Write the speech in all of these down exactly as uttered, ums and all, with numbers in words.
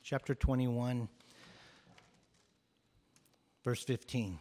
chapter twenty-one, verse fifteen.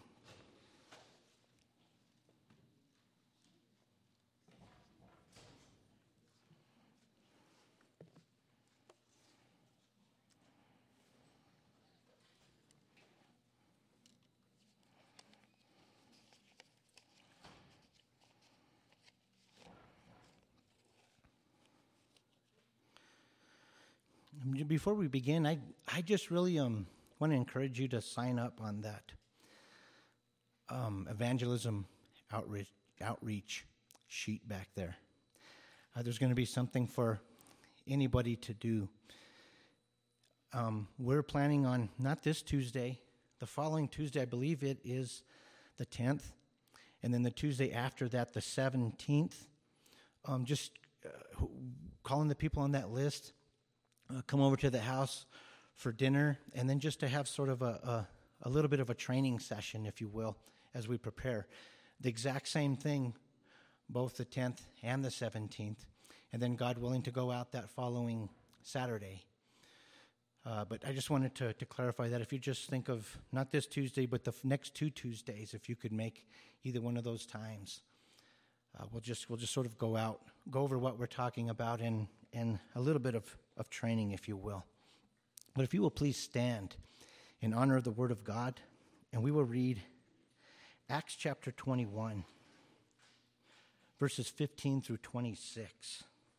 Before we begin, I I just really um want to encourage you to sign up on that um, evangelism outreach outreach sheet back there. Uh, there's going to be something for anybody to do. Um, we're planning on not this Tuesday, the following Tuesday. I believe it is the tenth, and then the Tuesday after that, the seventeenth. Um, just uh, calling the people on that list. Uh, come over to the house for dinner, and then just to have sort of a, a, a little bit of a training session, if you will, as we prepare. The exact same thing, both the tenth and the seventeenth, and then God willing to go out that following Saturday. Uh, but I just wanted to, to clarify that if you just think of not this Tuesday, but the f- next two Tuesdays, if you could make either one of those times, uh, we'll just we'll just sort of go out, go over what we're talking about, and and a little bit of of training, if you will. But if you will please stand in honor of the Word of God, and we will read Acts chapter twenty-one, verses fifteen through twenty-six.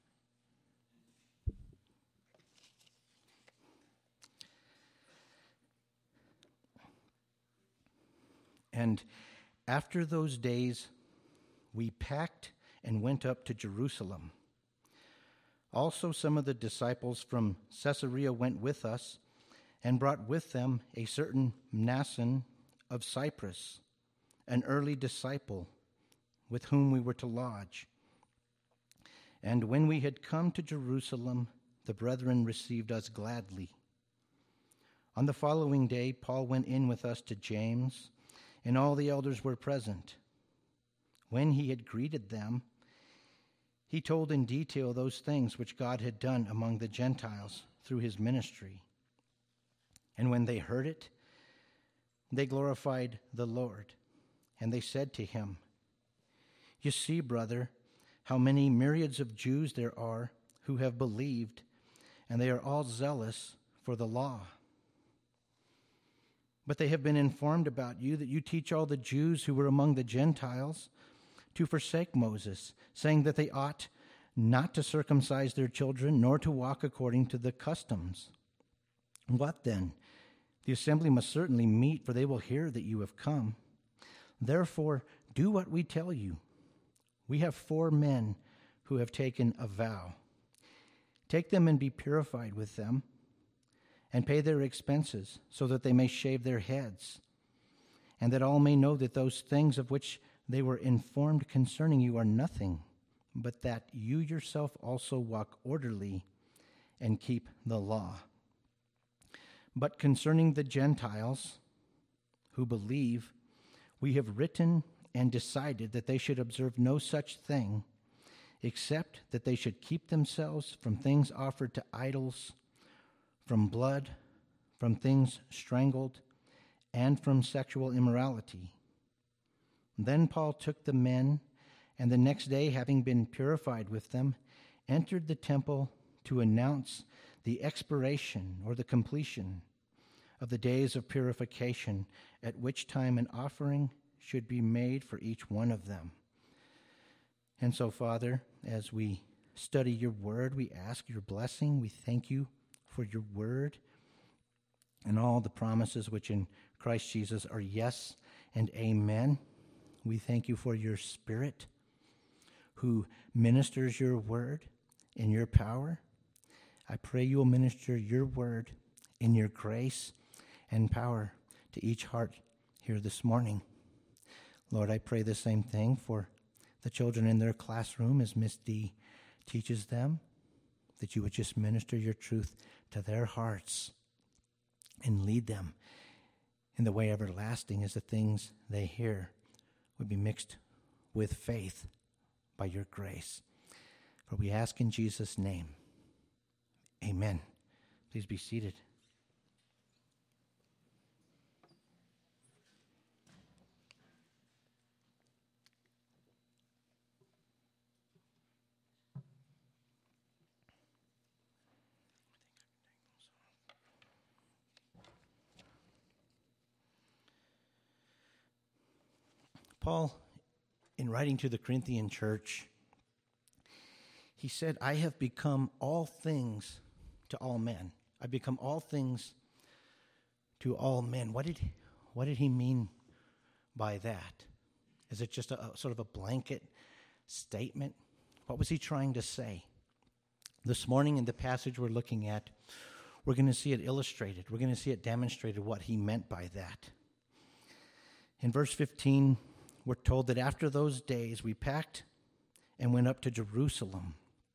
And after those days, we packed and went up to Jerusalem. Also, some of the disciples from Caesarea went with us and brought with them a certain Mnason of Cyprus, an early disciple with whom we were to lodge. And when we had come to Jerusalem, the brethren received us gladly. On the following day, Paul went in with us to James, and all the elders were present. When he had greeted them, he told in detail those things which God had done among the Gentiles through his ministry. And when they heard it, they glorified the Lord. And they said to him, "You see, brother, how many myriads of Jews there are who have believed, and they are all zealous for the law. But they have been informed about you that you teach all the Jews who were among the Gentiles to forsake Moses, saying that they ought not to circumcise their children, nor to walk according to the customs. What then? The assembly must certainly meet, for they will hear that you have come. Therefore, do what we tell you. We have four men who have taken a vow. Take them and be purified with them, and pay their expenses, so that they may shave their heads, and that all may know that those things of which they were informed concerning you are nothing, but that you yourself also walk orderly and keep the law. But concerning the Gentiles who believe, we have written and decided that they should observe no such thing, except that they should keep themselves from things offered to idols, from blood, from things strangled, and from sexual immorality." Then Paul took the men, and the next day, having been purified with them, entered the temple to announce the expiration or the completion of the days of purification, at which time an offering should be made for each one of them. And so, Father, as we study your word, we ask your blessing. We thank you for your word and all the promises which in Christ Jesus are yes and amen. We thank you for your Spirit who ministers your word in your power. I pray you will minister your word in your grace and power to each heart here this morning. Lord, I pray the same thing for the children in their classroom as Miss D teaches them, that you would just minister your truth to their hearts and lead them in the way everlasting as the things they hear would be mixed with faith by your grace. For we ask in Jesus' name. Amen. Please be seated. Paul, in writing to the Corinthian church, he said, I have become all things to all men. I've become all things to all men. What did, what did he mean by that? Is it just a, a sort of a blanket statement? What was he trying to say? This morning in the passage we're looking at, we're going to see it illustrated. We're going to see it demonstrated what he meant by that. In verse fifteen, we're told that after those days we packed and went up to Jerusalem.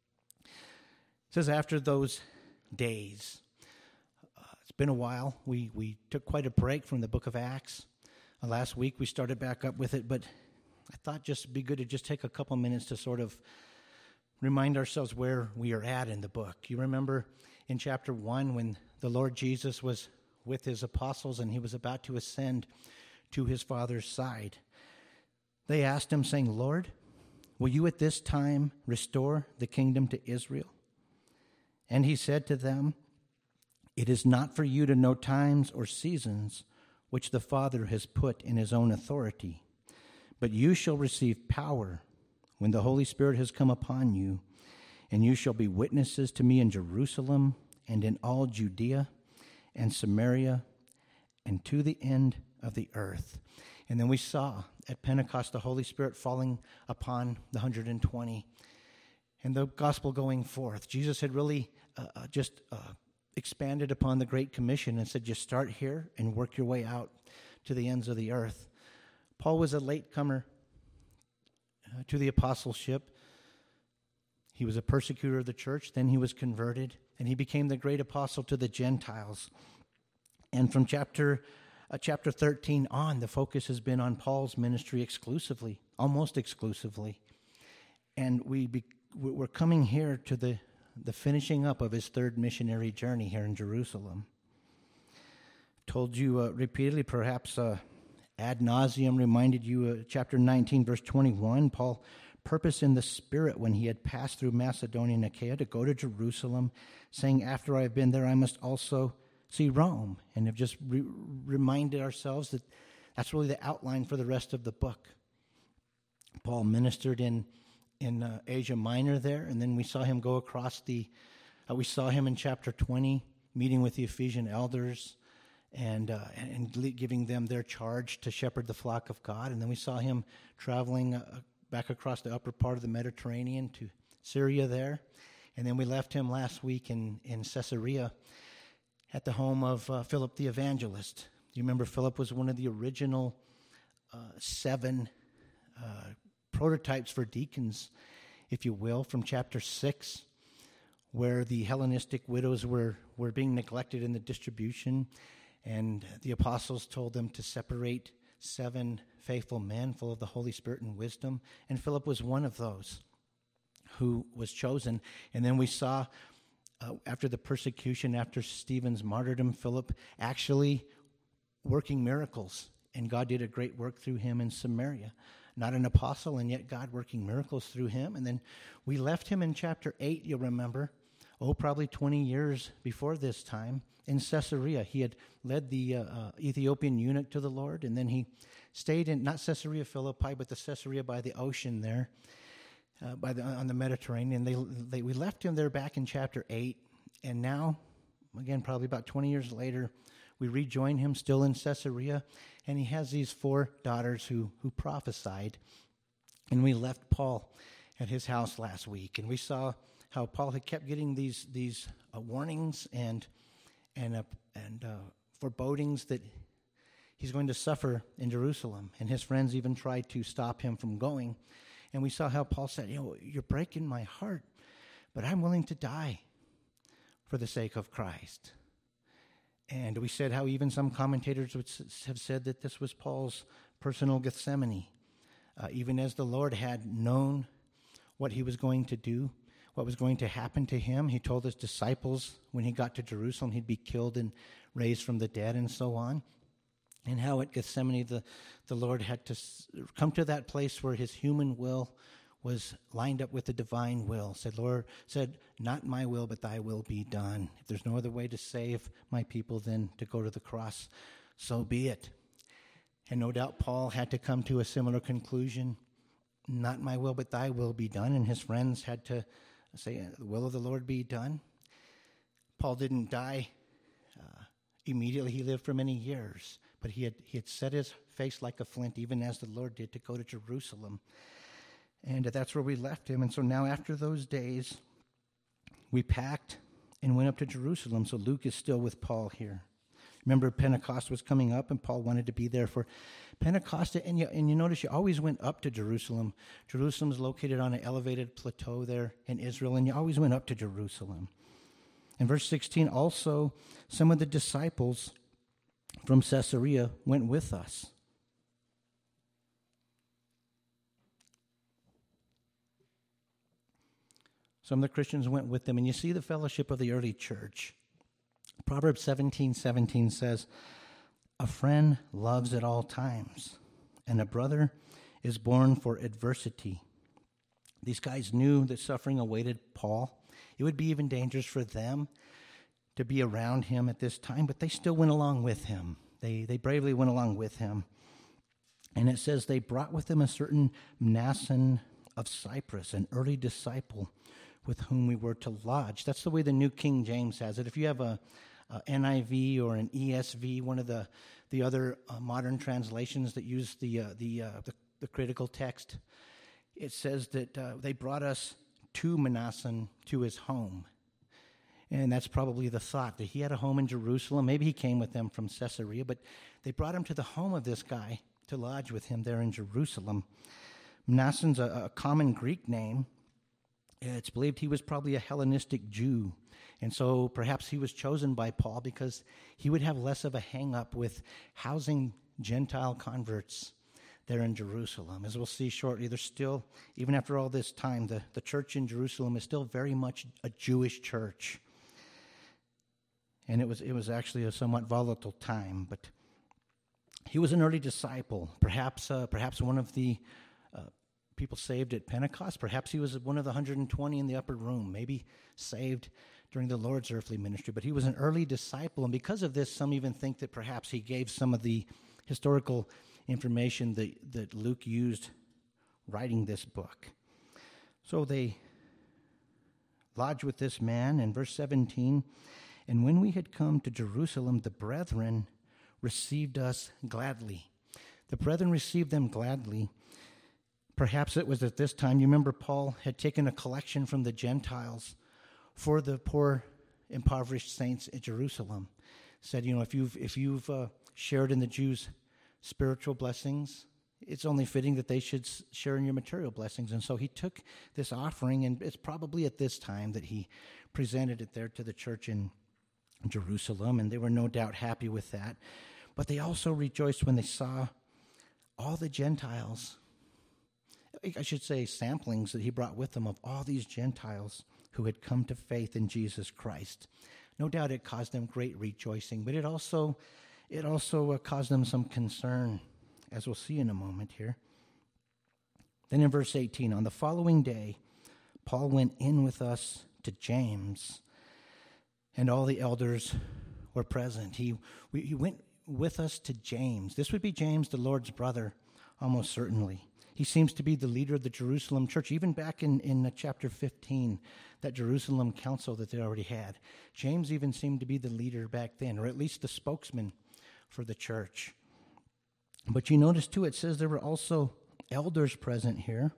It says after those days. Uh, it's been a while. We, we took quite a break from the book of Acts. Uh, last week we started back up with it, but I thought just it'd be good to just take a couple minutes to sort of remind ourselves where we are at in the book. You remember in chapter one when the Lord Jesus was with his apostles and he was about to ascend to his Father's side. They asked him, saying, Lord, will you at this time restore the kingdom to Israel? And he said to them, it is not for you to know times or seasons which the Father has put in his own authority, but you shall receive power when the Holy Spirit has come upon you, and you shall be witnesses to me in Jerusalem and in all Judea and Samaria and to the end of the earth. And then we saw at Pentecost the Holy Spirit falling upon the one hundred twenty and the gospel going forth. Jesus had really uh, just uh, expanded upon the Great Commission and said, just start here and work your way out to the ends of the earth. Paul was a latecomer uh, to the apostleship. He was a persecutor of the church. Then he was converted, and he became the great apostle to the Gentiles. And from chapter uh, chapter thirteen on, the focus has been on Paul's ministry exclusively, almost exclusively. And we be, we're coming here to the, the finishing up of his third missionary journey here in Jerusalem. Told you uh, repeatedly, perhaps uh, ad nauseum, reminded you, uh, chapter nineteen, verse twenty-one, Paul purposed in the Spirit when he had passed through Macedonia and Achaia to go to Jerusalem, saying, after I have been there, I must also see Rome. And have just re- reminded ourselves that that's really the outline for the rest of the book. Paul ministered in in uh, Asia Minor there, and then we saw him go across the, uh, we saw him in chapter twenty, meeting with the Ephesian elders, and, uh, and and giving them their charge to shepherd the flock of God. And then we saw him traveling uh, back across the upper part of the Mediterranean to Syria there. And then we left him last week in, in Caesarea at the home of uh, Philip the evangelist. You remember Philip was one of the original uh, seven uh, prototypes for deacons, if you will, from chapter six, where the Hellenistic widows were, were being neglected in the distribution. And the apostles told them to separate seven faithful men full of the Holy Spirit and wisdom. And Philip was one of those who was chosen. And then we saw, uh, after the persecution, after Stephen's martyrdom, Philip actually working miracles. And God did a great work through him in Samaria. Not an apostle, and yet God working miracles through him. And then we left him in chapter eight, you'll remember, oh, probably twenty years before this time, in Caesarea. He had led the uh, uh, Ethiopian eunuch to the Lord, and then he stayed in, not Caesarea Philippi, but the Caesarea by the ocean there, uh, by the, on the Mediterranean. They, they, we left him there back in chapter eight, and now, again, probably about twenty years later, we rejoin him still in Caesarea, and he has these four daughters who, who prophesied. And we left Paul at his house last week, and we saw how Paul had kept getting these these uh, warnings and and uh, and uh, forebodings that he's going to suffer in Jerusalem, and his friends even tried to stop him from going. And we saw how Paul said, "You know, you're breaking my heart, but I'm willing to die for the sake of Christ." And we said how even some commentators would have said that this was Paul's personal Gethsemane, uh, even as the Lord had known what he was going to do, what was going to happen to him. He told his disciples when he got to Jerusalem he'd be killed and raised from the dead and so on. And how at Gethsemane the, the Lord had to come to that place where his human will was lined up with the divine will. Said, Lord, said, not my will, but thy will be done. If there's no other way to save my people than to go to the cross, so be it. And no doubt Paul had to come to a similar conclusion. Not my will, but thy will be done. And his friends had to say, the will of the Lord be done. Paul didn't die uh, immediately. He lived for many years. But he had, he had set his face like a flint, even as the Lord did, to go to Jerusalem. And that's where we left him. And so now after those days, we packed and went up to Jerusalem. So Luke is still with Paul here. Remember, Pentecost was coming up, and Paul wanted to be there for Pentecost. And you, and you notice you always went up to Jerusalem. Jerusalem is located on an elevated plateau there in Israel, and you always went up to Jerusalem. In verse sixteen, also, some of the disciples from Caesarea went with us. Some of the Christians went with them, and you see the fellowship of the early church. Proverbs seventeen seventeen says, a friend loves at all times, and a brother is born for adversity. These guys knew that suffering awaited Paul. It would be even dangerous for them to be around him at this time, but they still went along with him. They, they bravely went along with him. And it says they brought with them a certain Mnason of Cyprus, an early disciple with whom we were to lodge. That's the way the New King James has it. If you have a Uh, N I V or an E S V, one of the the other uh, modern translations that use the uh, the, uh, the the critical text, it says that uh, they brought us to Mnason, to his home, and that's probably the thought that he had a home in Jerusalem. Maybe he came with them from Caesarea, but they brought him to the home of this guy to lodge with him there in Jerusalem. Mnason's a, a common Greek name. It's believed he was probably a Hellenistic Jew. And so perhaps he was chosen by Paul because he would have less of a hang-up with housing Gentile converts there in Jerusalem. As we'll see shortly, there's still, even after all this time, the, the church in Jerusalem is still very much a Jewish church. And it was it was actually a somewhat volatile time. But he was an early disciple, perhaps uh, perhaps one of the uh, people saved at Pentecost. Perhaps he was one of the one hundred twenty in the upper room, maybe saved during the Lord's earthly ministry, but he was an early disciple, and because of this, some even think that perhaps he gave some of the historical information that, that Luke used writing this book. So they lodged with this man, in verse seventeen, and when we had come to Jerusalem, the brethren received us gladly. The brethren received them gladly. Perhaps it was at this time, you remember Paul had taken a collection from the Gentiles for the poor, impoverished saints at Jerusalem. Said, you know, if you've if you've uh, shared in the Jews' spiritual blessings, it's only fitting that they should share in your material blessings. And so he took this offering, and it's probably at this time that he presented it there to the church in Jerusalem, and they were no doubt happy with that. But they also rejoiced when they saw all the Gentiles, I should say samplings that he brought with him of all these Gentiles who had come to faith in Jesus Christ. No doubt it caused them great rejoicing, but it also it also uh, caused them some concern, as we'll see in a moment here. Then in verse eighteen, on the following day, Paul went in with us to James, and all the elders were present. He, we, he went with us to James. This would be James, the Lord's brother, almost certainly. He seems to be the leader of the Jerusalem church, even back in, in chapter fifteen, that Jerusalem council that they already had. James even seemed to be the leader back then, or at least the spokesman for the church. But you notice, too, it says there were also elders present here,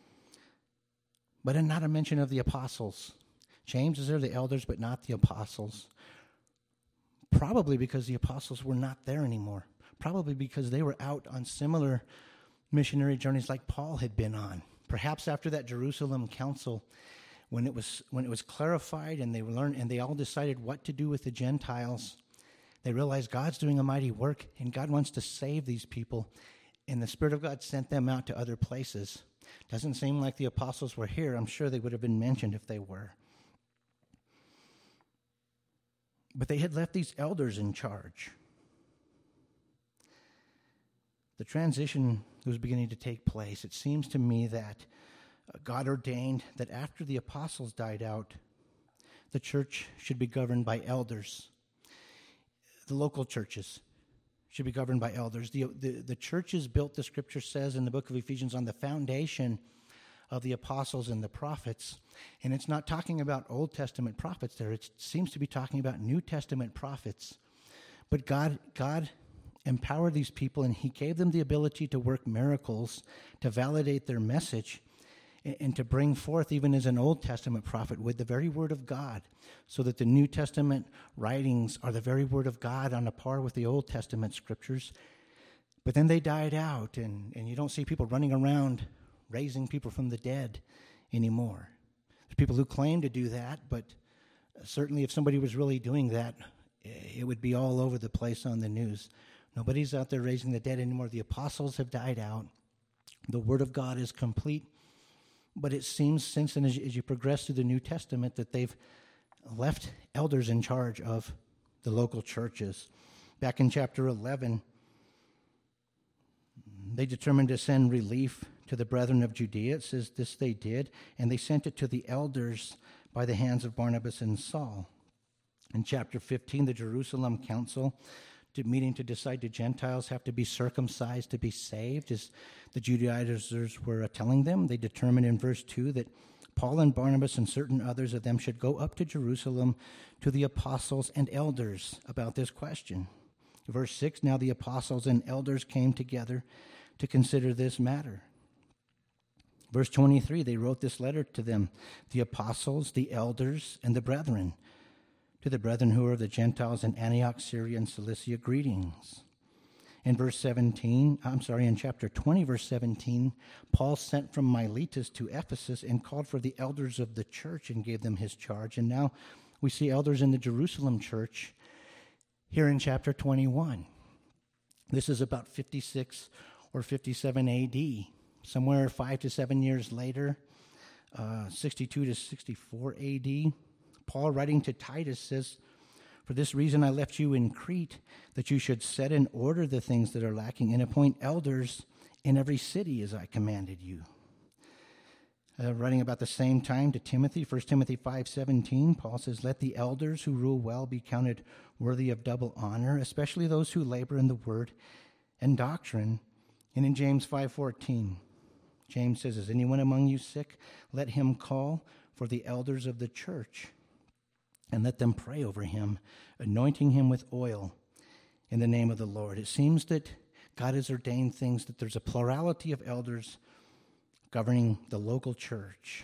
but not a mention of the apostles. James is there, the elders, but not the apostles. Probably because the apostles were not there anymore. Probably because they were out on similar missionary journeys like Paul had been on. Perhaps after that Jerusalem council, when it was when it was clarified and they learned and they all decided what to do with the Gentiles, they realized God's doing a mighty work and God wants to save these people, and the Spirit of God sent them out to other places. Doesn't seem like the apostles were here. I'm sure they would have been mentioned if they were. But they had left these elders in charge. The transition was beginning to take place. It seems to me that God ordained that after the apostles died out, the church should be governed by elders. The local churches should be governed by elders. The, the, the church is built, the scripture says in the book of Ephesians, on the foundation of the apostles and the prophets. And it's not talking about Old Testament prophets there. It seems to be talking about New Testament prophets. But God, God empowered these people, and he gave them the ability to work miracles, to validate their message, and, and to bring forth, even as an Old Testament prophet, with the very word of God, so that the New Testament writings are the very word of God on a par with the Old Testament scriptures. But then they died out, and, and you don't see people running around raising people from the dead anymore. There's people who claim to do that, but certainly if somebody was really doing that, it would be all over the place on the news. Nobody's out there raising the dead anymore. The apostles have died out. The word of God is complete. But it seems since then, as you, as you progress through the New Testament, that they've left elders in charge of the local churches. Back in chapter eleven, they determined to send relief to the brethren of Judea. It says this they did, and they sent it to the elders by the hands of Barnabas and Saul. In chapter fifteen, the Jerusalem council, to meeting to decide, do Gentiles have to be circumcised to be saved, as the Judaizers were uh, telling them. They determined in verse two that Paul and Barnabas and certain others of them should go up to Jerusalem to the apostles and elders about this question. Verse six, now the apostles and elders came together to consider this matter. Verse twenty-three, they wrote this letter to them, the apostles, the elders, and the brethren. To the brethren who are of the Gentiles in Antioch, Syria, and Cilicia, greetings. In verse seventeen, I'm sorry, in chapter twenty, verse seventeen, Paul sent from Miletus to Ephesus and called for the elders of the church and gave them his charge. And now we see elders in the Jerusalem church here in chapter twenty-one. This is about fifty-six or fifty-seven A D, somewhere five to seven years later, uh, sixty-two to sixty-four A D. Paul, writing to Titus, says, for this reason I left you in Crete, that you should set in order the things that are lacking and appoint elders in every city as I commanded you. Uh, writing about the same time to Timothy, First Timothy five seventeen, Paul says, let the elders who rule well be counted worthy of double honor, especially those who labor in the word and doctrine. And in James five fourteen, James says, is anyone among you sick? Let him call for the elders of the church and let them pray over him, anointing him with oil in the name of the Lord. It seems that God has ordained things, that there's a plurality of elders governing the local church.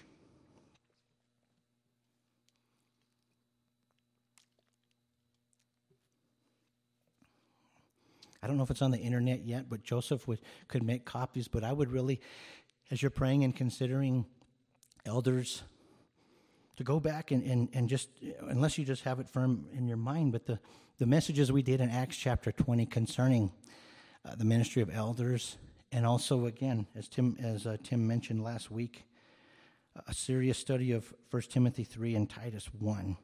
I don't know if it's on the internet yet, but Joseph would, could make copies, but I would really, as you're praying and considering elders, to go back and, and, and just, unless you just have it firm in your mind, but the, the messages we did in Acts chapter twenty concerning uh, the ministry of elders, and also, again, as Tim as uh, Tim mentioned last week, a serious study of First Timothy three and Titus one.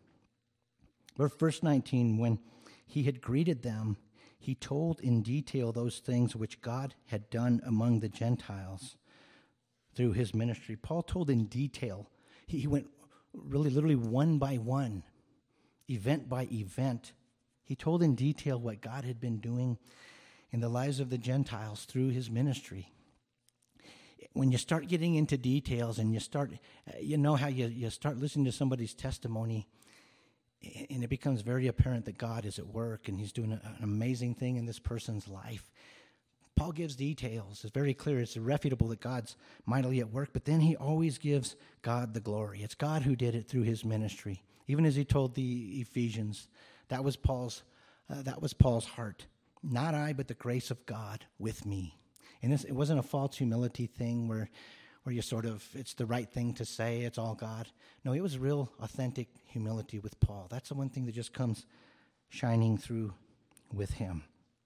Verse nineteen, when he had greeted them, he told in detail those things which God had done among the Gentiles through his ministry. Paul told in detail. He, he went really literally one by one, event by event. He told in detail what God had been doing in the lives of the Gentiles through his ministry. When you start getting into details and you start, you know how you, you start listening to somebody's testimony, and it becomes very apparent that God is at work and he's doing an amazing thing in this person's life. Paul gives details. It's very clear. It's irrefutable that God's mightily at work, but then he always gives God the glory. It's God who did it through his ministry. Even as he told the Ephesians, that was Paul's, uh, that was Paul's heart. Not I, but the grace of God with me. And this, it wasn't a false humility thing where, where you sort of, it's the right thing to say, it's all God. No, it was real, authentic humility with Paul. That's the one thing that just comes shining through with him.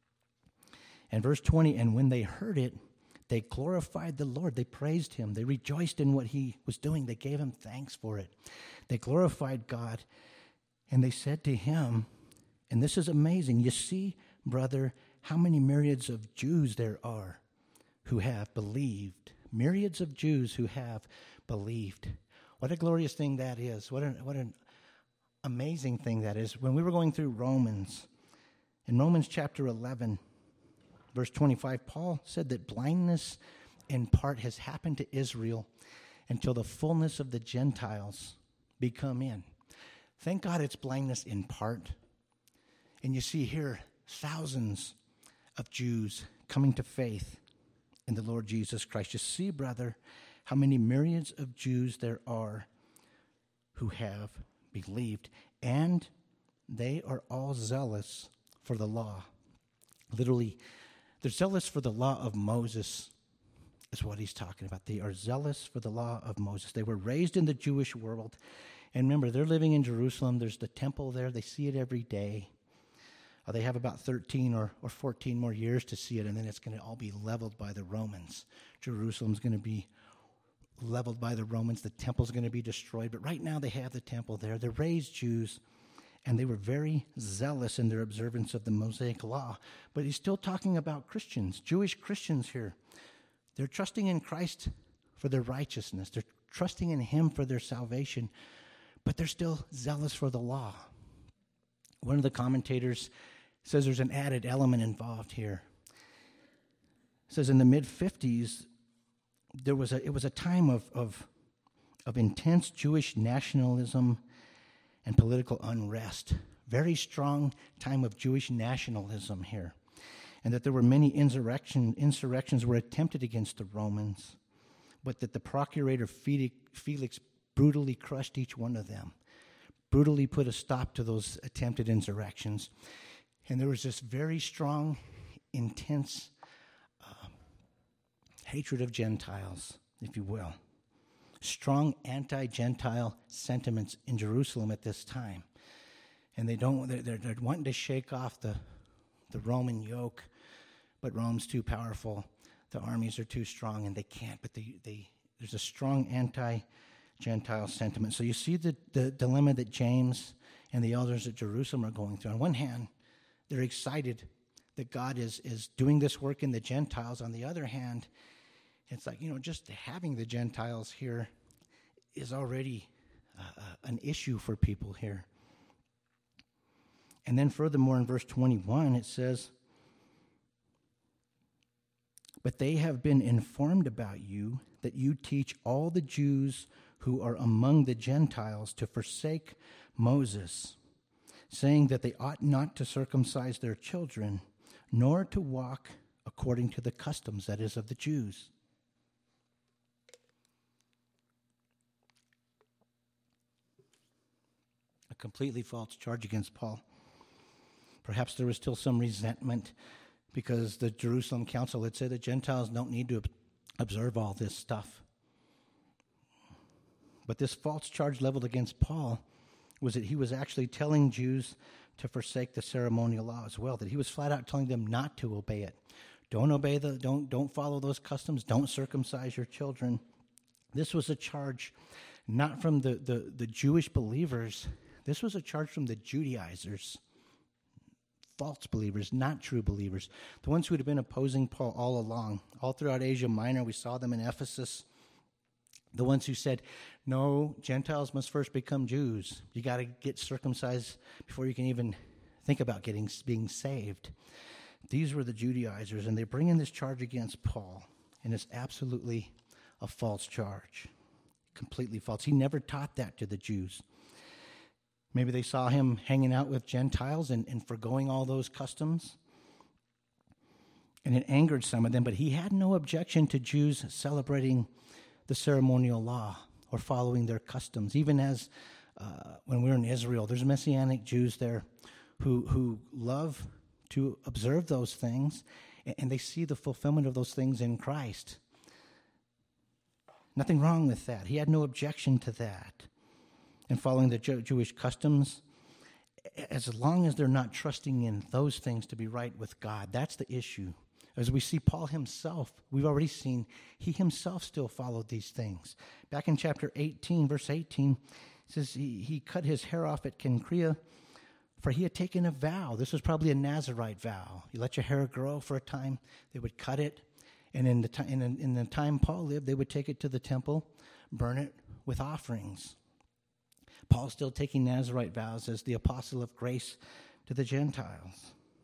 And verse twenty, and when they heard it, they glorified the Lord. They praised him. They rejoiced in what he was doing. They gave him thanks for it. They glorified God. And they said to him, and this is amazing, you see, brother, how many myriads of Jews there are who have believed. Myriads of Jews who have believed. What a glorious thing that is. What an, what an amazing thing that is. When we were going through Romans, in Romans chapter eleven, verse twenty-five, Paul said that blindness in part has happened to Israel until the fullness of the Gentiles be come in. Thank God it's blindness in part. And you see here thousands of Jews coming to faith in the Lord Jesus Christ. You see, brother, how many myriads of Jews there are who have believed, and they are all zealous for the law. Literally, they're zealous for the law of Moses, is what he's talking about. They are zealous for the law of Moses. They were raised in the Jewish world. And remember, they're living in Jerusalem. There's the temple there. They see it every day. Uh, they have about thirteen or, or fourteen more years to see it, and then it's going to all be leveled by the Romans. Jerusalem's going to be leveled by the Romans. The temple's going to be destroyed. But right now they have the temple there. They're raised Jews, and they were very zealous in their observance of the Mosaic law. But he's still talking about Christians, Jewish Christians here. They're trusting in Christ for their righteousness. They're trusting in him for their salvation, but they're still zealous for the law. One of the commentators says there's an added element involved here. It says in the mid-fifties, there was a it was a time of, of, of intense Jewish nationalism and political unrest. Very strong time of Jewish nationalism here. And that there were many insurrection, insurrections were attempted against the Romans, but that the procurator Felix brutally crushed each one of them, brutally put a stop to those attempted insurrections. And there was this very strong, intense uh, hatred of Gentiles, if you will. Strong anti-Gentile sentiments in Jerusalem at this time. And they don't, they're, they're wanting to shake off the, the Roman yoke, but Rome's too powerful. The armies are too strong, and they can't. But they, they there's a strong anti-Gentile sentiment. So you see the, the dilemma that James and the elders at Jerusalem are going through. On one hand, they're excited that God is, is doing this work in the Gentiles. On the other hand, it's like, you know, just having the Gentiles here is already uh, an issue for people here. And then furthermore, in verse twenty-one, it says, "But they have been informed about you that you teach all the Jews who are among the Gentiles to forsake Moses, saying that they ought not to circumcise their children, nor to walk according to the customs, that is, of the Jews." A completely false charge against Paul. Perhaps there was still some resentment because the Jerusalem council had said that Gentiles don't need to observe all this stuff. But this false charge leveled against Paul was that he was actually telling Jews to forsake the ceremonial law as well, that he was flat out telling them not to obey it. Don't obey the, don't, don't follow those customs, don't circumcise your children. This was a charge not from the, the, the Jewish believers. This was a charge from the Judaizers. False believers, not true believers. The ones who had been opposing Paul all along. All throughout Asia Minor, we saw them in Ephesus. The ones who said, no, Gentiles must first become Jews. You got to get circumcised before you can even think about getting being saved. These were the Judaizers, and they bring in this charge against Paul, and it's absolutely a false charge. Completely false. He never taught that to the Jews. Maybe they saw him hanging out with Gentiles and, and forgoing all those customs. And it angered some of them, but he had no objection to Jews celebrating the ceremonial law or following their customs. Even as uh, when we were in Israel, there's Messianic Jews there who, who love to observe those things, and they see the fulfillment of those things in Christ. Nothing wrong with that. He had no objection to that. And following the Jew- Jewish customs, as long as they're not trusting in those things to be right with God, that's the issue. As we see Paul himself, we've already seen, he himself still followed these things. Back in chapter eighteen, verse eighteen, it says he, he cut his hair off at Cenchrea, for he had taken a vow. This was probably a Nazirite vow. You let your hair grow for a time, they would cut it, and in the, t- in, in the time Paul lived, they would take it to the temple, burn it with offerings. Paul's still taking Nazirite vows as the apostle of grace to the Gentiles.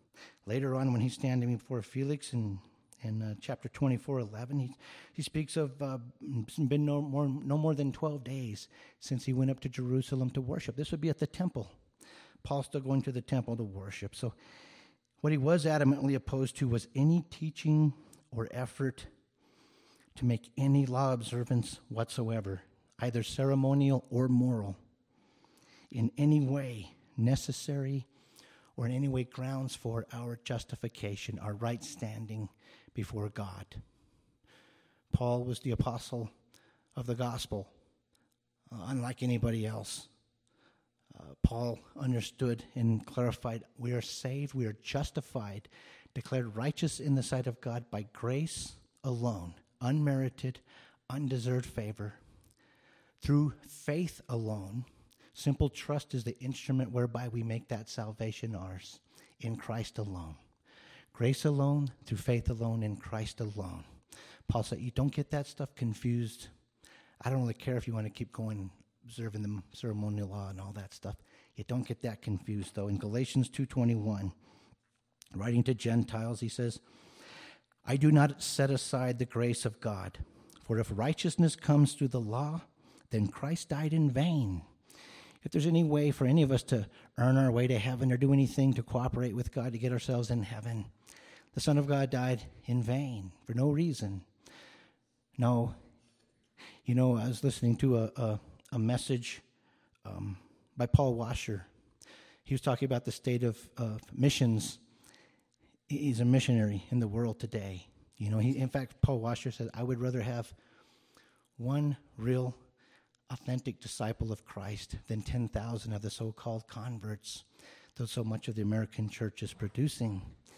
Later on, when he's standing before Felix in, in uh, chapter twenty-four, eleven, he, he speaks of uh, it's been no more, no more than twelve days since he went up to Jerusalem to worship. This would be at the temple. Paul's still going to the temple to worship. So what he was adamantly opposed to was any teaching or effort to make any law observance whatsoever, either ceremonial or moral, in any way necessary or in any way grounds for our justification, our right standing before God. Paul was the apostle of the gospel, uh, unlike anybody else. Uh, Paul understood and clarified, we are saved, we are justified, declared righteous in the sight of God by grace alone, unmerited, undeserved favor, through faith alone. Simple trust is the instrument whereby we make that salvation ours, in Christ alone. Grace alone, through faith alone, in Christ alone. Paul said, you don't get that stuff confused. I don't really care if you want to keep going, observing the ceremonial law and all that stuff. You don't get that confused, though. In Galatians two twenty-one, writing to Gentiles, he says, I do not set aside the grace of God, for if righteousness comes through the law, then Christ died in vain. If there's any way for any of us to earn our way to heaven or do anything to cooperate with God to get ourselves in heaven, the Son of God died in vain for no reason. No. You know, I was listening to a, a, a message um, by Paul Washer. He was talking about the state of, of missions. He's a missionary in the world today. You know, he, in fact, Paul Washer said, I would rather have one real authentic disciple of Christ than ten thousand of the so-called converts that so much of the American church is producing.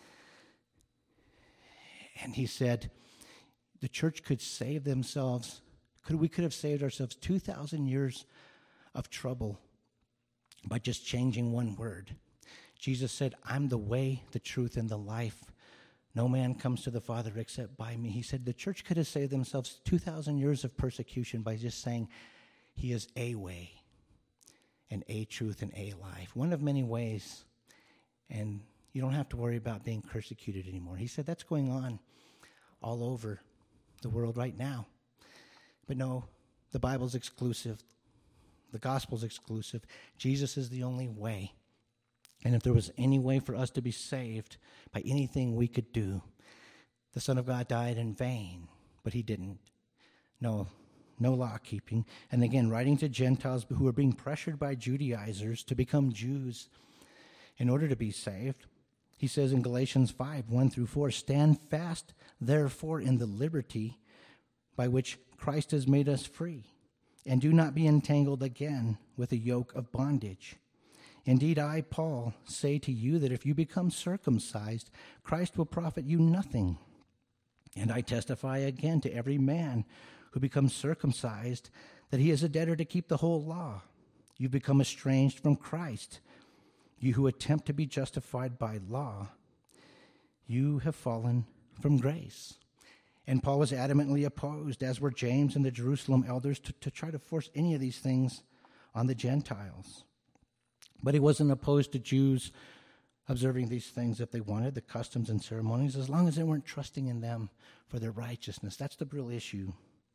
And he said, the church could save themselves, could we could have saved ourselves two thousand years of trouble by just changing one word. Jesus said, I'm the way, the truth, and the life. No man comes to the Father except by me. He said the church could have saved themselves two thousand years of persecution by just saying, he is a way and a truth and a life. One of many ways. And you don't have to worry about being persecuted anymore. He said that's going on all over the world right now. But no, the Bible's exclusive. The gospel's exclusive. Jesus is the only way. And if there was any way for us to be saved by anything we could do, the Son of God died in vain, but he didn't. No. No law keeping. And again, writing to Gentiles who are being pressured by Judaizers to become Jews in order to be saved. He says in Galatians five, one through four, stand fast, therefore, in the liberty by which Christ has made us free, and do not be entangled again with a yoke of bondage. Indeed, I, Paul, say to you that if you become circumcised, Christ will profit you nothing. And I testify again to every man who becomes circumcised, that he is a debtor to keep the whole law. You become estranged from Christ. You who attempt to be justified by law, you have fallen from grace. And Paul was adamantly opposed, as were James and the Jerusalem elders, to, to try to force any of these things on the Gentiles. But he wasn't opposed to Jews observing these things if they wanted, the customs and ceremonies, as long as they weren't trusting in them for their righteousness. That's the real issue.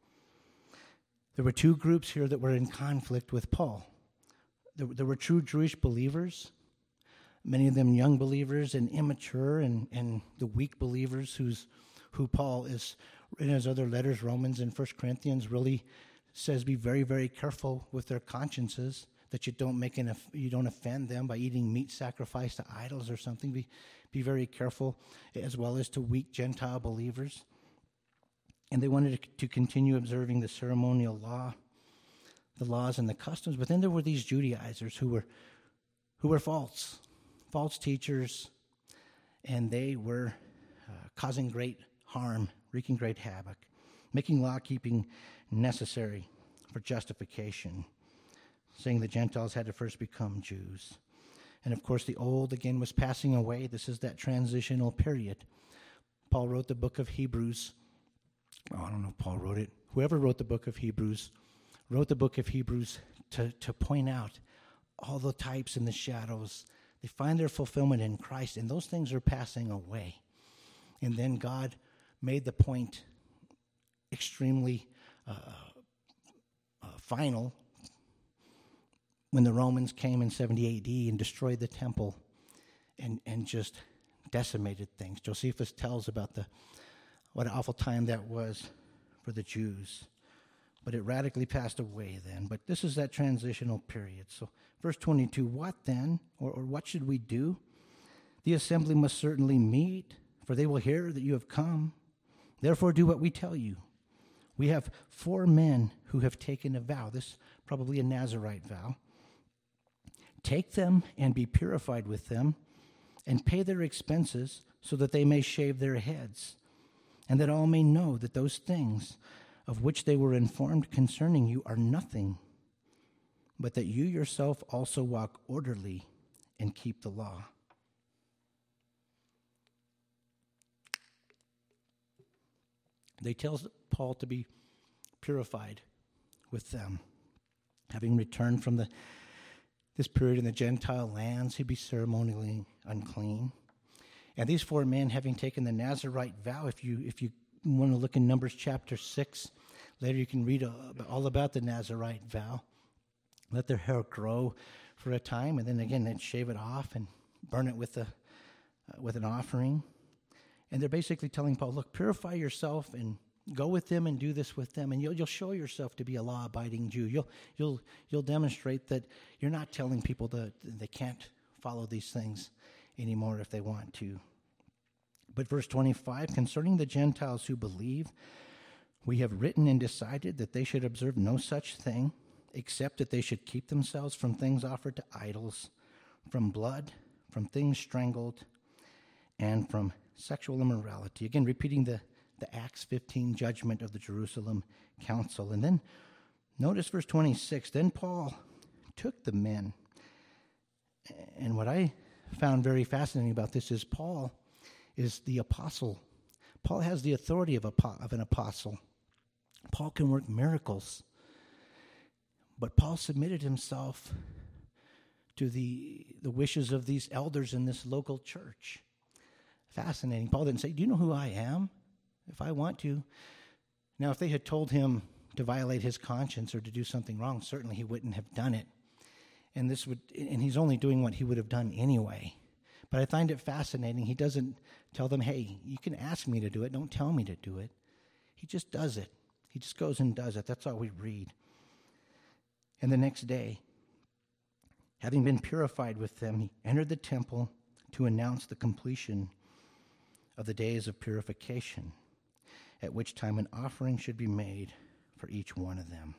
There were two groups here that were in conflict with Paul. There, there were true Jewish believers, many of them young believers and immature, and, and the weak believers who's, who Paul is, in his other letters, Romans and First Corinthians, really says be very, very careful with their consciences, that you don't make an, you don't offend them by eating meat sacrificed to idols or something. Be, be very careful, as well as to weak Gentile believers. And they wanted to continue observing the ceremonial law, the laws and the customs. But then there were these Judaizers who were who were false, false teachers, and they were uh, causing great harm, wreaking great havoc, making law-keeping necessary for justification, saying the Gentiles had to first become Jews. And of course, the old, again, was passing away. This is that transitional period. Paul wrote the book of Hebrews. Oh, I don't know if Paul wrote it. Whoever wrote the book of Hebrews wrote the book of Hebrews to, to point out all the types and the shadows They find their fulfillment in Christ, and those things are passing away. And then God made the point extremely uh, uh, final when the Romans came in seventy A D and destroyed the temple and, and just decimated things. Josephus tells about the what an awful time that was for the Jews. But it radically passed away then. But this is that transitional period. So verse twenty-two, what then, or, or what should we do? The assembly must certainly meet, for they will hear that you have come. Therefore do what we tell you. We have four men who have taken a vow. This is probably a Nazirite vow. Take them and be purified with them, and pay their expenses, so that they may shave their heads, and that all may know that those things of which they were informed concerning you are nothing, but that you yourself also walk orderly and keep the law. They tell Paul to be purified with them. Having returned from the this period in the Gentile lands, he'd be ceremonially unclean. And these four men, having taken the Nazirite vow, if you if you want to look in Numbers chapter six, later you can read all about the Nazirite vow. Let their hair grow for a time, and then again they'd shave it off and burn it with a uh, with an offering. And they're basically telling Paul, look, purify yourself and go with them and do this with them, and you'll you'll show yourself to be a law-abiding Jew. You'll you'll you'll demonstrate that you're not telling people that they can't follow these things anymore if they want to. But verse twenty-five, concerning the Gentiles who believe, we have written and decided that they should observe no such thing, except that they should keep themselves from things offered to idols, from blood, from things strangled, and from sexual immorality. Again, repeating the, the Acts fifteen judgment of the Jerusalem council. And then notice verse twenty-six, then Paul took the men. And what I found very fascinating about this is Paul is the apostle. Paul has the authority of, a, of an apostle. Paul can work miracles. But Paul submitted himself to the, the wishes of these elders in this local church. Fascinating. Paul didn't say, do you know who I am? If I want to. Now, if they had told him to violate his conscience or to do something wrong, certainly he wouldn't have done it. And this would, and he's only doing what he would have done anyway. But I find it fascinating. He doesn't tell them, hey, you can ask me to do it. Don't tell me to do it. He just does it. He just goes and does it. That's all we read. And the next day, having been purified with them, he entered the temple to announce the completion of the days of purification, at which time an offering should be made for each one of them.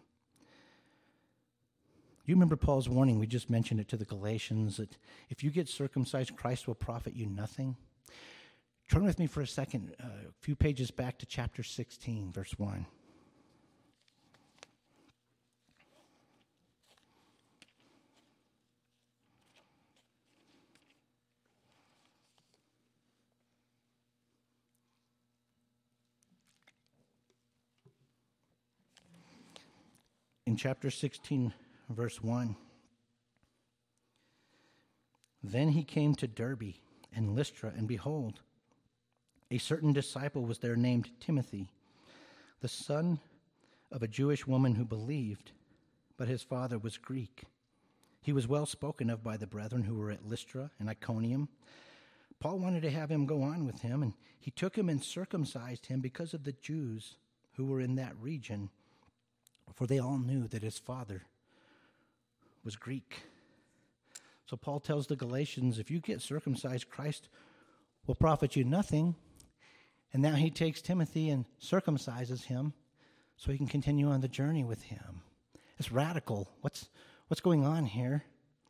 You remember Paul's warning, we just mentioned it to the Galatians, that if you get circumcised, Christ will profit you nothing. Turn with me for a second, uh, a few pages back to chapter sixteen, verse one. In chapter sixteen, verse one, then he came to Derbe and Lystra, and behold, a certain disciple was there named Timothy, the son of a Jewish woman who believed, but his father was Greek. He was well spoken of by the brethren who were at Lystra and Iconium. Paul wanted to have him go on with him, and he took him and circumcised him because of the Jews who were in that region, for they all knew that his father was Greek. So Paul tells the Galatians, if you get circumcised, Christ will profit you nothing. And now he takes Timothy and circumcises him so he can continue on the journey with him. It's radical. What's what's going on here?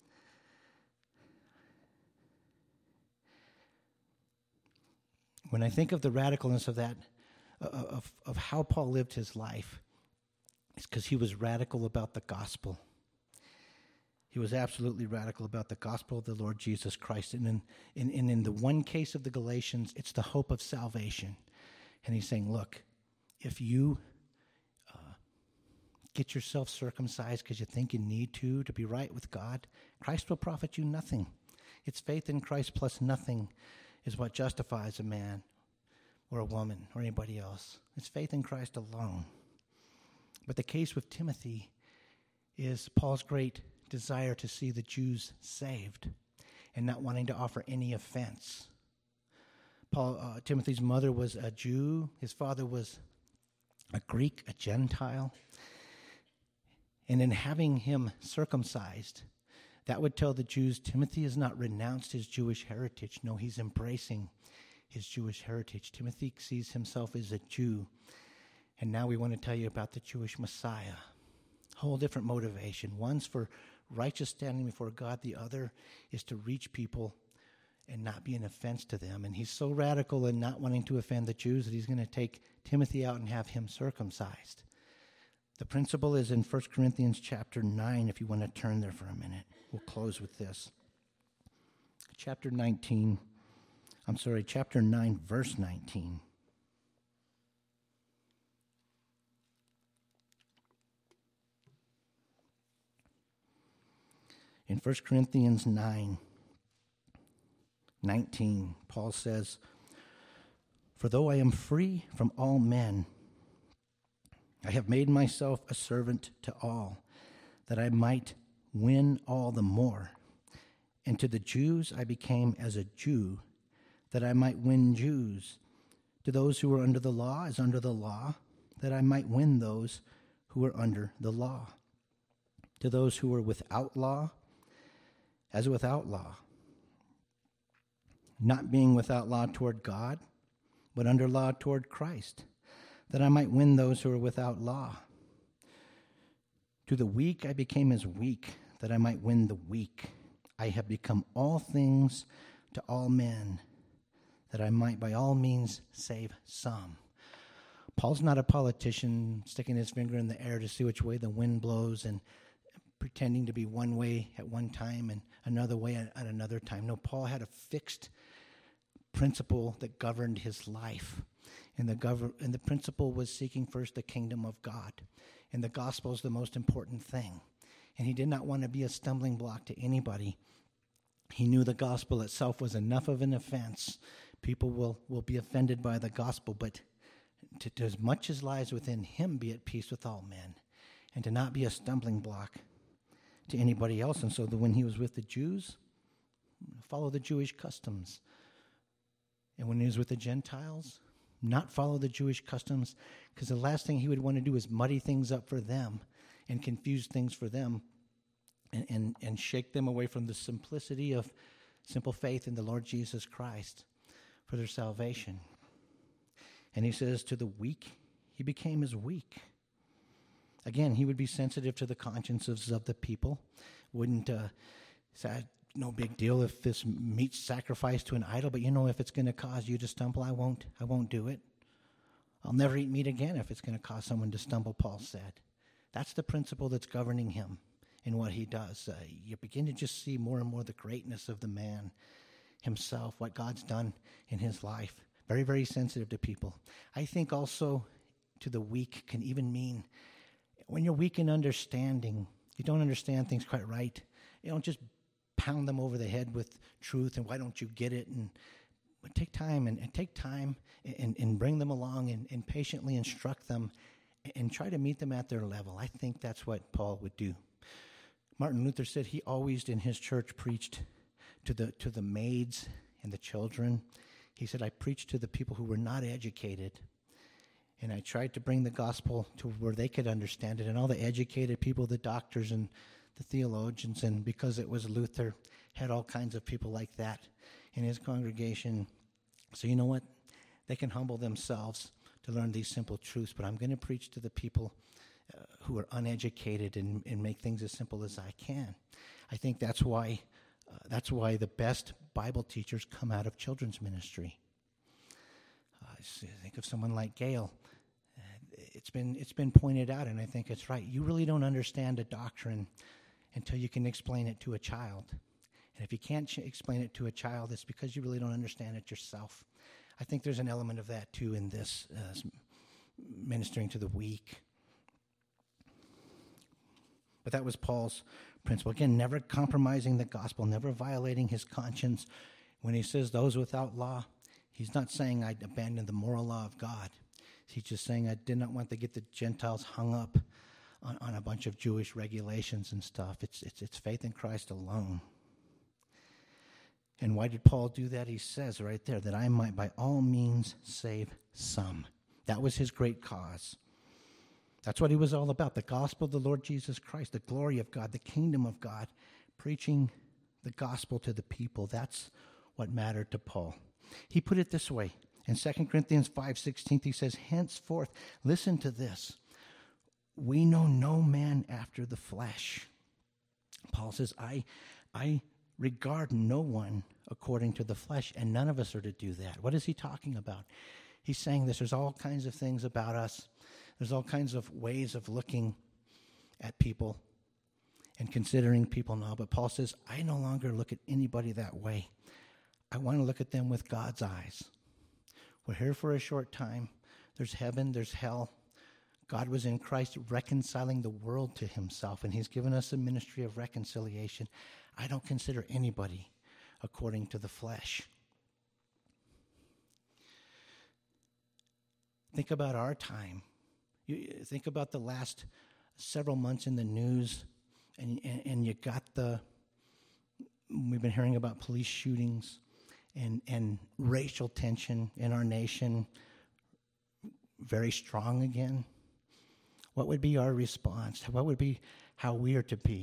When I think of the radicalness of that, of, of how Paul lived his life, it's because he was radical about the gospel. He was absolutely radical about the gospel of the Lord Jesus Christ. And in, in, in, in the one case of the Galatians, it's the hope of salvation. And he's saying, look, if you uh, get yourself circumcised because you think you need to, to be right with God, Christ will profit you nothing. It's faith in Christ plus nothing is what justifies a man or a woman or anybody else. It's faith in Christ alone. But the case with Timothy is Paul's great desire to see the Jews saved and not wanting to offer any offense. Paul, uh, Timothy's mother was a Jew. His father was a Greek, a Gentile. And in having him circumcised, that would tell the Jews Timothy has not renounced his Jewish heritage. No, he's embracing his Jewish heritage. Timothy sees himself as a Jew. And now we want to tell you about the Jewish Messiah. Whole different motivation. One's for righteous standing before God. The other is to reach people and not be an offense to them. And he's so radical in not wanting to offend the Jews that he's going to take Timothy out and have him circumcised. The principle is in First Corinthians chapter nine, if you want to turn there for a minute. We'll close with this. Chapter nineteen, I'm sorry, chapter nine, verse nineteen. In First Corinthians nine, nineteen, Paul says, "For though I am free from all men, I have made myself a servant to all, that I might win all the more. And to the Jews I became as a Jew, that I might win Jews. To those who are under the law as under the law, that I might win those who are under the law. To those who are without law, as without law, not being without law toward God, but under law toward Christ, that I might win those who are without law. To the weak I became as weak, that I might win the weak. I have become all things to all men, that I might by all means save some." Paul's not a politician sticking his finger in the air to see which way the wind blows and pretending to be one way at one time and another way at, at another time. No, Paul had a fixed principle that governed his life. And the, gov- and the principle was seeking first the kingdom of God. And the gospel is the most important thing. And he did not want to be a stumbling block to anybody. He knew the gospel itself was enough of an offense. People will, will be offended by the gospel, but to, to as much as lies within him, be at peace with all men, and to not be a stumbling block to anybody else. And so the, when he was with the Jews, follow the Jewish customs. And when he was with the Gentiles, not follow the Jewish customs, because the last thing he would want to do is muddy things up for them and confuse things for them and, and, and shake them away from the simplicity of simple faith in the Lord Jesus Christ for their salvation. And he says, to the weak, he became as weak. Again, he would be sensitive to the consciences of the people. Wouldn't uh, say, no big deal if this meat's sacrificed to an idol, but you know, if it's going to cause you to stumble, I won't, I won't do it. I'll never eat meat again if it's going to cause someone to stumble, Paul said. That's the principle that's governing him in what he does. Uh, you begin to just see more and more the greatness of the man himself, what God's done in his life. Very, very sensitive to people. I think also to the weak can even mean when you're weak in understanding, you don't understand things quite right. You don't just pound them over the head with truth and why don't you get it, and but take time and, and take time and, and bring them along and, and patiently instruct them and try to meet them at their level. I think that's what Paul would do. Martin Luther said he always in his church preached to the to the maids and the children. He said, I preached to the people who were not educated, and I tried to bring the gospel to where they could understand it, and all the educated people, the doctors and the theologians, and because it was Luther, had all kinds of people like that in his congregation. So you know what? They can humble themselves to learn these simple truths, but I'm going to preach to the people uh, who are uneducated and, and make things as simple as I can. I think that's why uh, that's why the best Bible teachers come out of children's ministry. Uh, think of someone like Gail. Uh, it's been it's been pointed out, and I think it's right. You really don't understand a doctrine until you can explain it to a child. And if you can't ch- explain it to a child, it's because you really don't understand it yourself. I think there's an element of that, too, in this, uh, ministering to the weak. But that was Paul's principle. Again, never compromising the gospel, never violating his conscience. When he says those without law, he's not saying I abandoned the moral law of God. He's just saying I did not want to get the Gentiles hung up on, on a bunch of Jewish regulations and stuff. It's, it's, it's faith in Christ alone. And why did Paul do that? He says right there that I might by all means save some. That was his great cause. That's what he was all about, the gospel of the Lord Jesus Christ, the glory of God, the kingdom of God, preaching the gospel to the people. That's what mattered to Paul. He put it this way. In Second Corinthians five sixteen, he says, henceforth, listen to this, we know no man after the flesh. Paul says, I, I regard no one according to the flesh, and none of us are to do that. What is he talking about? He's saying this. There's all kinds of things about us. There's all kinds of ways of looking at people and considering people now. But Paul says, I no longer look at anybody that way. I want to look at them with God's eyes. We're here for a short time. There's heaven, there's hell. God was in Christ reconciling the world to himself, and he's given us a ministry of reconciliation. I don't consider anybody according to the flesh. Think about our time. You think about the last several months in the news, and, and, and you got the, we've been hearing about police shootings and, and racial tension in our nation very strong again. What would be our response? What would be how we are to be?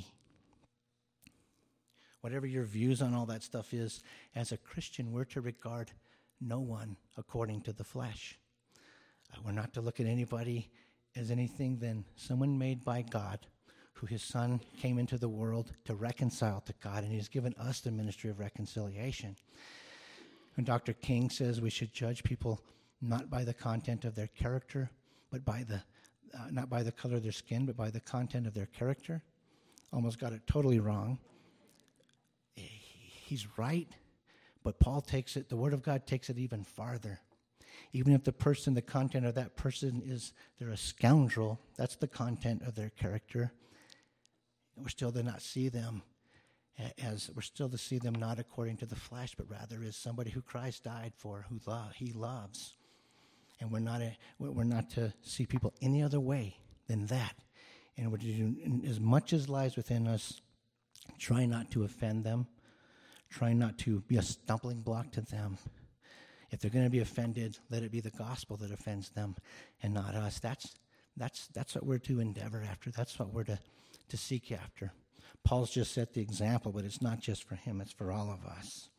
Whatever your views on all that stuff is, as a Christian, we're to regard no one according to the flesh. Uh, we're not to look at anybody as anything than someone made by God, who his son came into the world to reconcile to God, and he's given us the ministry of reconciliation. And Doctor King says we should judge people not by the content of their character, but by the, uh, not by the color of their skin, but by the content of their character. Almost got it totally wrong. He's right, but Paul takes it, the Word of God takes it even farther. Even if the person, the content of that person is, they're a scoundrel, that's the content of their character. We're still to not see them as, we're still to see them not according to the flesh, but rather as somebody who Christ died for, who lo- he loves. And we're not, a, we're not to see people any other way than that. And we're to do as much as lies within us, try not to offend them. Try not to be a stumbling block to them. If they're going to be offended, let it be the gospel that offends them and not us. That's that's that's what we're to endeavor after. That's what we're to, to seek after. Paul's just set the example, but it's not just for him, it's for all of us.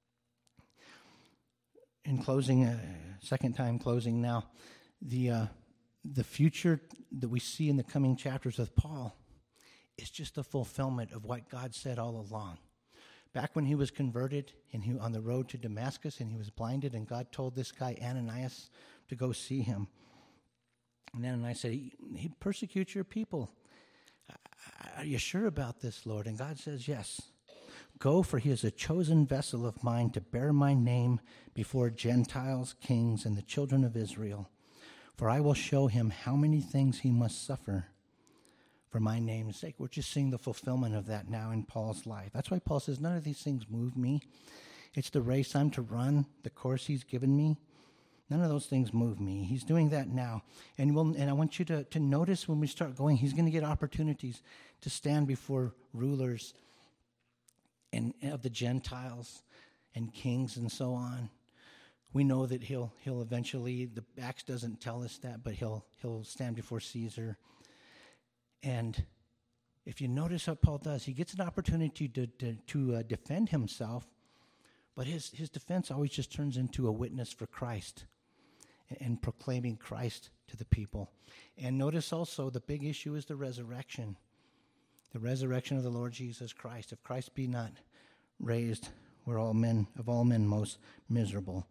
In closing, uh, second time closing now, the uh, the future that we see in the coming chapters with Paul is just a fulfillment of what God said all along. Back when he was converted and he on the road to Damascus and he was blinded, and God told this guy Ananias to go see him. And Ananias said, he, he persecutes your people. Are you sure about this, Lord? And God says, yes. Go, for he is a chosen vessel of mine to bear my name before Gentiles, kings, and the children of Israel. For I will show him how many things he must suffer for my name's sake. We're just seeing the fulfillment of that now in Paul's life. That's why Paul says, none of these things move me. It's the race I'm to run, the course he's given me. None of those things move me. He's doing that now. And we'll, and I want you to, to notice when we start going, he's going to get opportunities to stand before rulers and of the Gentiles and kings and so on. We know that he'll he'll eventually, the Acts doesn't tell us that, but he'll he'll stand before Caesar. And if you notice what Paul does, he gets an opportunity to to, to uh, defend himself, but his, his defense always just turns into a witness for Christ and, and proclaiming Christ to the people. And notice also the big issue is the resurrection, the resurrection of the Lord Jesus Christ. If Christ be not raised, we're all men, of all men, most miserable.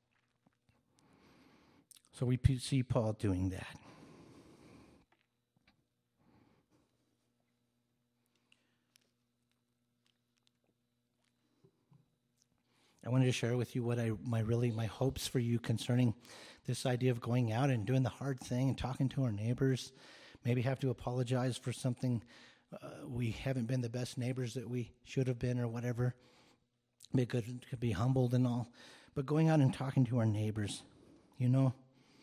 So we see Paul doing that. I wanted to share with you what I my really my hopes for you concerning this idea of going out and doing the hard thing and talking to our neighbors. Maybe have to apologize for something uh, we haven't been the best neighbors that we should have been or whatever. We could, could be humbled and all. But going out and talking to our neighbors, you know,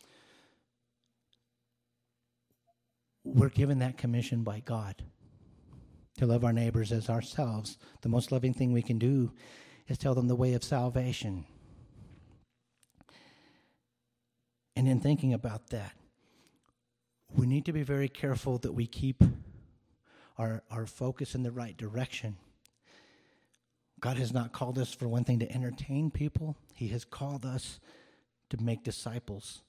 we're given that commission by God to love our neighbors as ourselves. The most loving thing we can do is tell them the way of salvation. And in thinking about that, we need to be very careful that we keep our, our focus in the right direction. God has not called us, for one thing, to entertain people. He has called us to make disciples.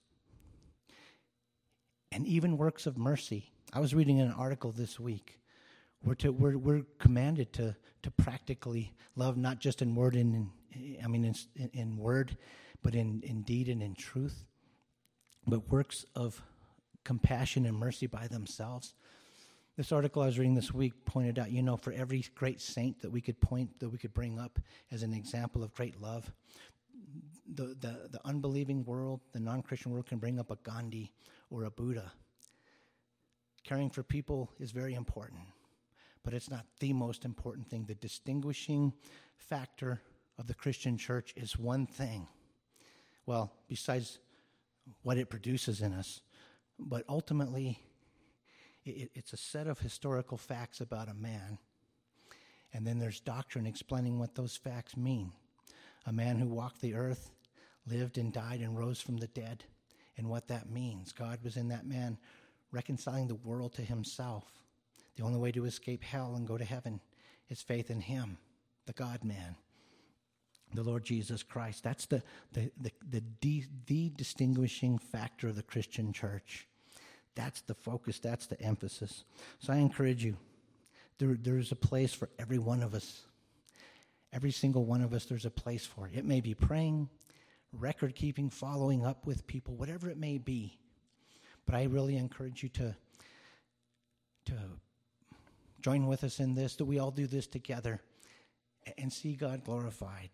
And even works of mercy. I was reading an article this week. We're to we're we're commanded to to practically love, not just in word and in, I mean in, in word, but in, in deed and in truth. But works of compassion and mercy by themselves. This article I was reading this week pointed out, you know, for every great saint that we could point, that we could bring up as an example of great love, the the, the unbelieving world, the non-Christian world can bring up a Gandhi or a Buddha. Caring for people is very important, but it's not the most important thing. The distinguishing factor of the Christian church is one thing. Well, besides what it produces in us, but ultimately, it, it's a set of historical facts about a man, and then there's doctrine explaining what those facts mean. A man who walked the earth, lived and died and rose from the dead, and what that means. God was in that man reconciling the world to himself. The only way to escape hell and go to heaven is faith in him, the God-man, the Lord Jesus Christ. That's the the the the, de, the distinguishing factor of the Christian church. That's the focus. That's the emphasis. So I encourage you, there, there's a place for every one of us. Every single one of us, there's a place for it. It may be praying, record keeping, following up with people, whatever it may be. But I really encourage you to, to join with us in this, that we all do this together and see God glorified.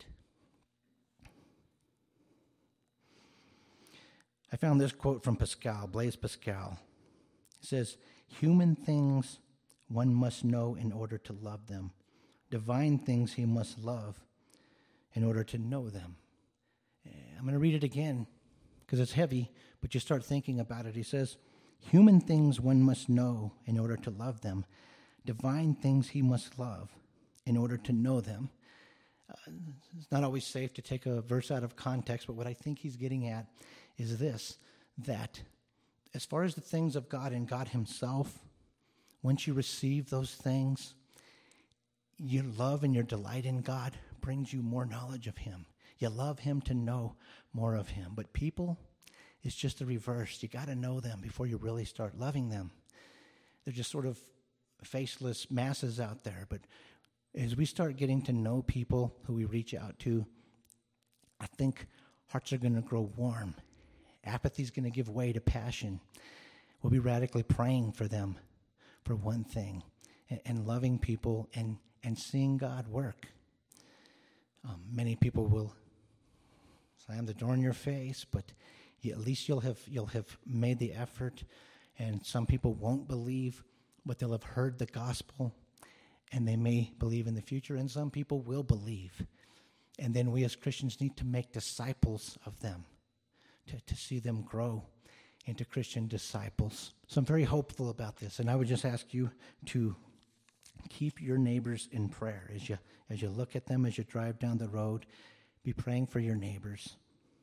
I found this quote from Pascal, Blaise Pascal. It says, "Human things one must know in order to love them. Divine things he must love in order to know them." I'm going to read it again because it's heavy, but you start thinking about it. He says, "Human things one must know in order to love them. Divine things he must love in order to know them." Uh, it's not always safe to take a verse out of context, but what I think he's getting at is this, that as far as the things of God and God himself, once you receive those things, your love and your delight in God brings you more knowledge of him. You love him to know more of him. But people, it's just the reverse. You got to know them before you really start loving them. They're just sort of faceless masses out there. But as we start getting to know people who we reach out to, I think hearts are going to grow warm. Apathy's going to give way to passion. We'll be radically praying for them, for one thing, and, and loving people and, and seeing God work. Um, many people will slam the door in your face, but you, at least you'll have you'll have made the effort. And some people won't believe, but they'll have heard the gospel, and they may believe in the future. And some people will believe, and then we as Christians need to make disciples of them, to, to see them grow into Christian disciples. So I'm very hopeful about this, and I would just ask you to keep your neighbors in prayer as you as you look at them, as you drive down the road. Be praying for your neighbors.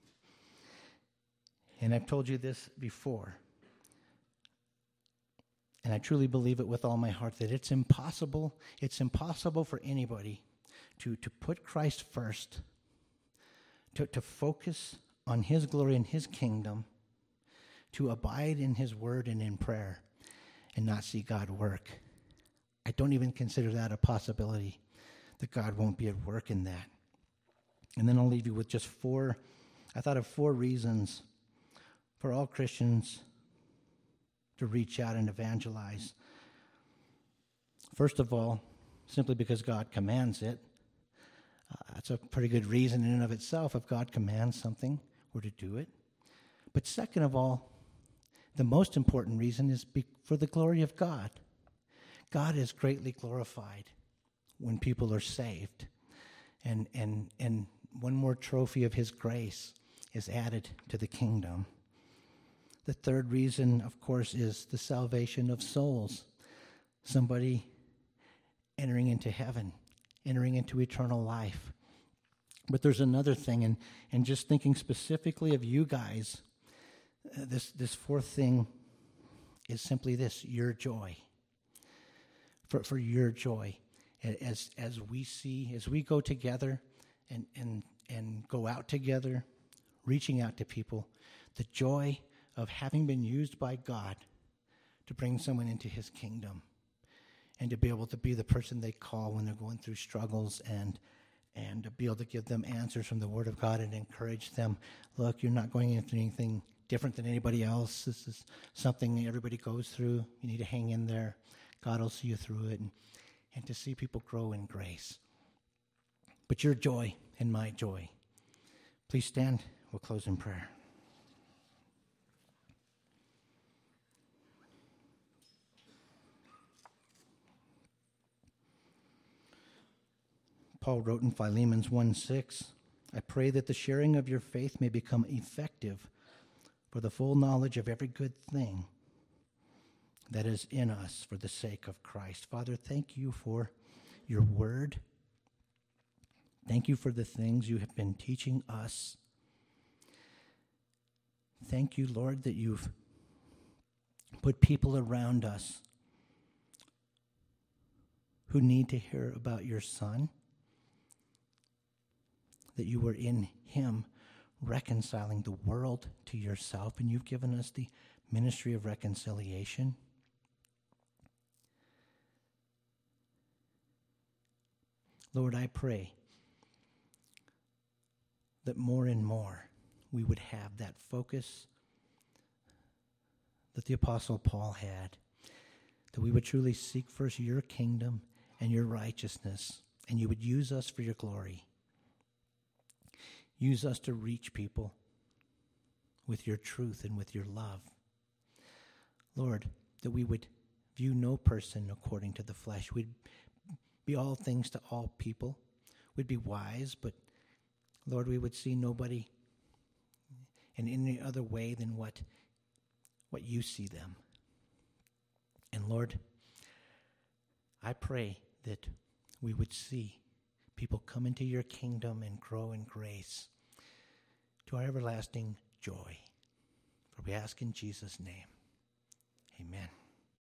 And I've told you this before, and I truly believe it with all my heart, that it's impossible, it's impossible for anybody to, to put Christ first, to, to focus on his glory and his kingdom, to abide in his word and in prayer, and not see God work. I don't even consider that a possibility, that God won't be at work in that. And then I'll leave you with just four, I thought of four reasons for all Christians to reach out and evangelize. First of all, simply because God commands it. Uh, that's a pretty good reason in and of itself. If God commands something, we're to do it. But second of all, the most important reason is be, for the glory of God. God is greatly glorified when people are saved. And, and, and one more trophy of his grace is added to the kingdom. The third reason, of course, is the salvation of souls. Somebody entering into heaven, entering into eternal life. But there's another thing, and, and just thinking specifically of you guys, uh, this, this fourth thing is simply this, your joy. For, for your joy. As, as we see, as we go together and, and, and go out together, reaching out to people, the joy of having been used by God to bring someone into his kingdom and to be able to be the person they call when they're going through struggles, and and to be able to give them answers from the Word of God and encourage them. Look, you're not going into anything different than anybody else. This is something everybody goes through. You need to hang in there. God will see you through it, and, and to see people grow in grace. But your joy and my joy. Please stand. We'll close in prayer. Paul wrote in Philemon one six, I pray that the sharing of your faith may become effective for the full knowledge of every good thing that is in us for the sake of Christ. Father, thank you for your word. Thank you for the things you have been teaching us. Thank you, Lord, that you've put people around us who need to hear about your Son, that you were in him reconciling the world to yourself, and you've given us the ministry of reconciliation. Lord, I pray that more and more we would have that focus that the Apostle Paul had, that we would truly seek first your kingdom and your righteousness, and you would use us for your glory. Use us to reach people with your truth and with your love. Lord, that we would view no person according to the flesh. We'd be all things to all people. We'd be wise, but Lord, we would see nobody in any other way than what, what you see them. And Lord, I pray that we would see people come into your kingdom and grow in grace to our everlasting joy. For we ask in Jesus' name. Amen.